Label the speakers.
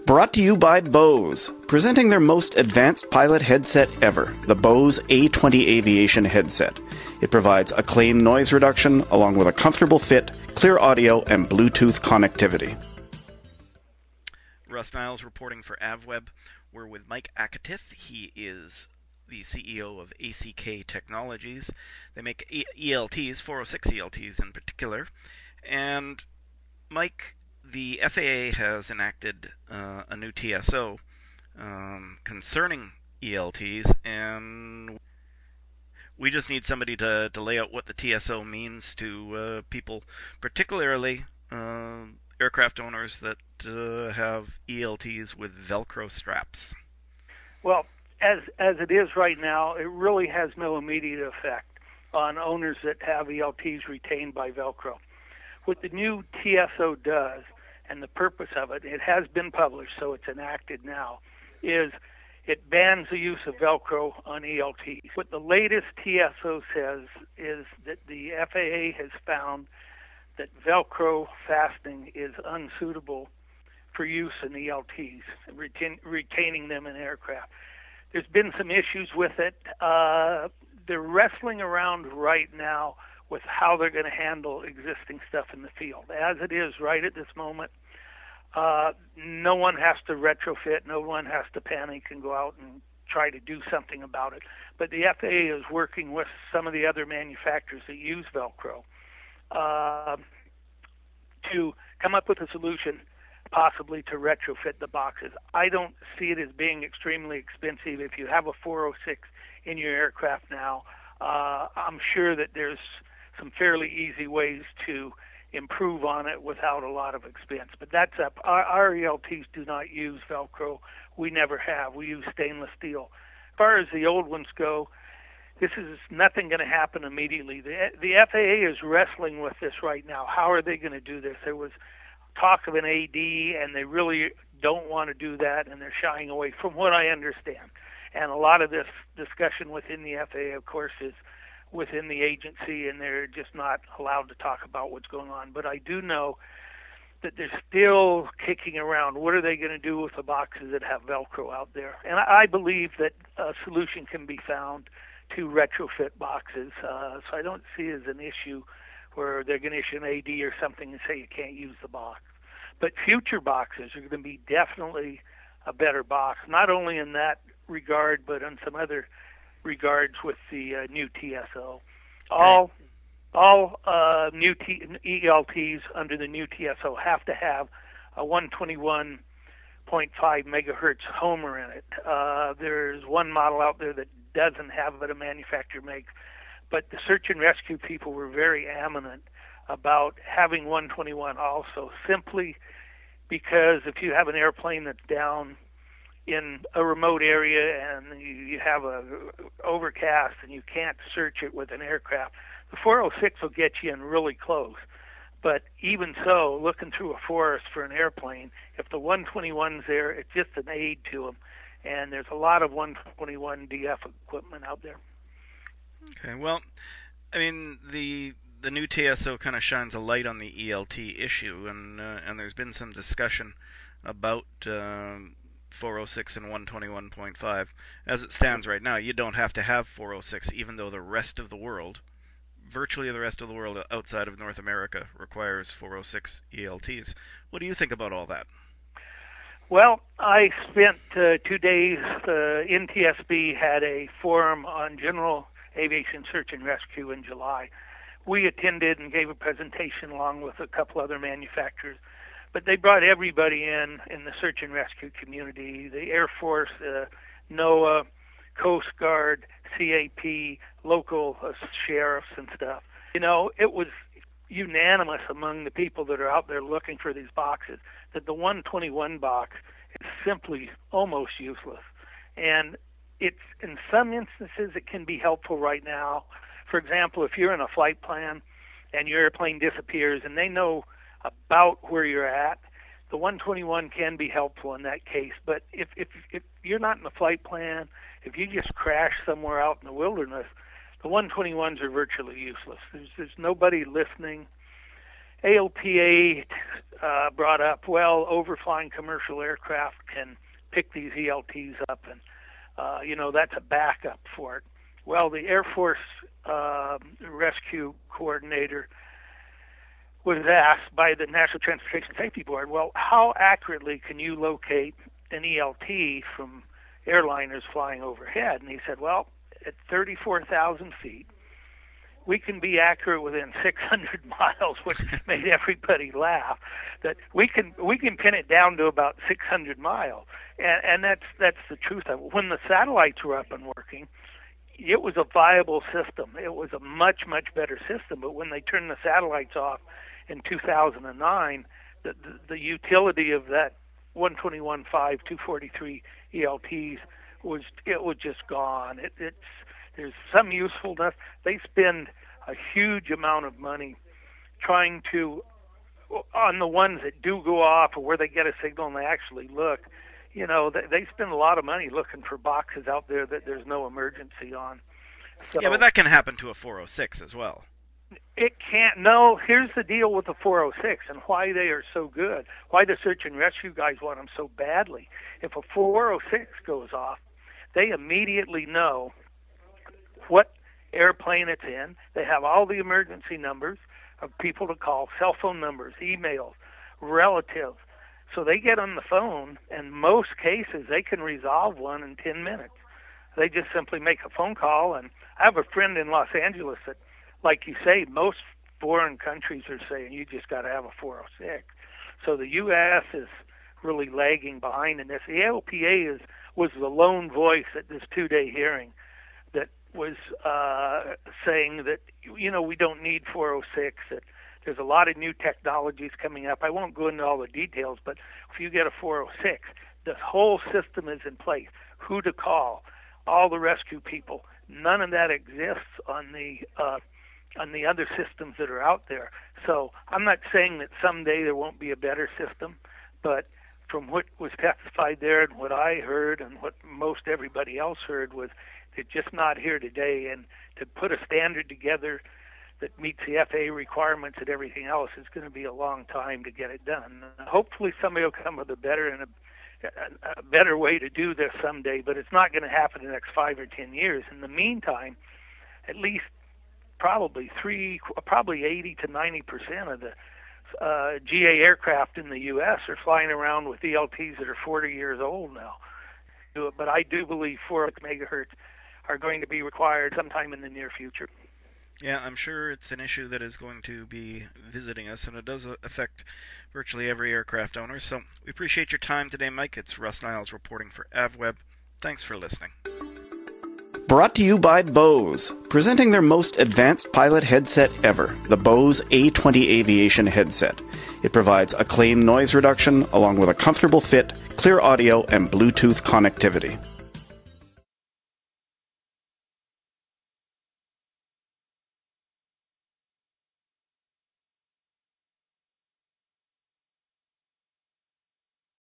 Speaker 1: Brought to you by Bose, presenting their most advanced pilot headset ever, the Bose A20 Aviation headset. It provides acclaimed noise reduction along with a comfortable fit, clear audio, and Bluetooth connectivity.
Speaker 2: Russ Niles reporting for AvWeb. We're with Mike Akatith. He is the CEO of ACK Technologies. They make ELTs, 406 ELTs in particular. And Mike, the FAA has enacted a new TSO concerning ELTs, and we just need somebody to lay out what the TSO means to people, particularly aircraft owners that have ELTs with Velcro straps.
Speaker 3: Well, as it is right now, it really has no immediate effect on owners that have ELTs retained by Velcro. What the new TSO does, and the purpose of it, it has been published, so it's enacted now, is it bans the use of Velcro on ELTs. What the latest TSO says is that the FAA has found that Velcro fastening is unsuitable for use in ELTs, retaining them in aircraft. There's been some issues with it. They're wrestling around right now with how they're going to handle existing stuff in the field. As it is right at this moment, no one has to retrofit, no one has to panic and go out and try to do something about it. But the FAA is working with some of the other manufacturers that use Velcro to come up with a solution possibly to retrofit the boxes. I don't see it as being extremely expensive. If you have a 406 in your aircraft now, I'm sure that there's some fairly easy ways to improve on it without a lot of expense. But that's up. Our ELTs do not use Velcro. We never have. We use stainless steel. As far as the old ones go, this is nothing going to happen immediately. The FAA is wrestling with this right now. How are they going to do this? There was talk of an AD, and they really don't want to do that, and they're shying away from what I understand. And a lot of this discussion within the FAA, of course, is within the agency, and they're just not allowed to talk about what's going on. But I do know that they're still kicking around. What are they going to do with the boxes that have Velcro out there? And I believe that a solution can be found to retrofit boxes. So I don't see it as an issue where they're going to issue an AD or something and say you can't use the box. But future boxes are going to be definitely a better box, not only in that regard, but in some other regards with the new TSO. All new ELTs under the new TSO have to have a 121.5 megahertz Homer in it. There's one model out there that doesn't have it, a manufacturer makes, but the search and rescue people were very adamant about having 121 also, simply because if you have an airplane that's down in a remote area and you have a overcast and you can't search it with an aircraft, the 406 will get you in really close. But even so, looking through a forest for an airplane, if the 121's there, it's just an aid to them. And there's a lot of 121 DF equipment out there.
Speaker 2: Okay, well, I mean, the new TSO kind of shines a light on the ELT issue, and there's been some discussion about 406 and 121.5. As it stands right now, you don't have to have 406, even though the rest of the world, virtually the rest of the world outside of North America, requires 406 ELTs. What do you think about all that?
Speaker 3: Well, I spent 2 days. NTSB had a forum on general aviation search and rescue in July. We attended and gave a presentation along with a couple other manufacturers, but they brought everybody in the search and rescue community, the Air Force, NOAA, Coast Guard, CAP, local sheriffs and stuff. You know, it was unanimous among the people that are out there looking for these boxes that the 121 box is simply almost useless. And it's, in some instances, it can be helpful right now. For example, if you're in a flight plan and your airplane disappears and they know about where you're at, the 121 can be helpful in that case. But if you're not in the flight plan, if you just crash somewhere out in the wilderness, the 121s are virtually useless. There's nobody listening. ALPA brought up, well, overflying commercial aircraft can pick these ELTs up, and that's a backup for it. Well, the Air Force rescue coordinator was asked by the National Transportation Safety Board, well, how accurately can you locate an ELT from airliners flying overhead? And he said, well, at 34,000 feet, we can be accurate within 600 miles, which made everybody laugh. That we can pin it down to about 600 miles, and that's the truth of it. When the satellites were up and working, it was a viable system. It was a much better system. But when they turned the satellites off in 2009, the utility of that 121.5 243 ELTs was just gone. There's some usefulness. They spend a huge amount of money trying to, on the ones that do go off or where they get a signal and they actually look, they spend a lot of money looking for boxes out there that there's no emergency on. So,
Speaker 2: yeah, but that can happen to a 406 as well.
Speaker 3: It can't. No, here's the deal with the 406 and why they are so good, why the search and rescue guys want them so badly. If a 406 goes off, they immediately know what airplane it's in. They have all the emergency numbers of people to call, cell phone numbers, emails, relatives. So they get on the phone, and most cases they can resolve one in 10 minutes. They just simply make a phone call, and I have a friend in Los Angeles that, like you say, most foreign countries are saying you just got to have a 406. So the U.S. is really lagging behind in this. The ALPA was the lone voice at this two-day hearing that was saying that, we don't need 406, that there's a lot of new technologies coming up. I won't go into all the details, but if you get a 406, the whole system is in place. Who to call, all the rescue people. None of that exists on the other systems that are out there. So I'm not saying that someday there won't be a better system, but from what was testified there and what I heard and what most everybody else heard was they're just not here today. And to put a standard together that meets the FAA requirements and everything else is going to be a long time to get it done. Hopefully somebody will come with a better and a better way to do this someday, but it's not going to happen in the next 5 or 10 years. In the meantime, at least probably 80 to 90% of the GA aircraft in the U.S. are flying around with ELTs that are 40 years old now. But I do believe 4 megahertz are going to be required sometime in the near future.
Speaker 2: Yeah, I'm sure it's an issue that is going to be visiting us, and it does affect virtually every aircraft owner. So we appreciate your time today, Mike. It's Russ Niles reporting for AvWeb. Thanks for listening.
Speaker 1: Brought to you by Bose, presenting their most advanced pilot headset ever, the Bose A20 Aviation headset. It provides acclaimed noise reduction along with a comfortable fit, clear audio, and Bluetooth connectivity.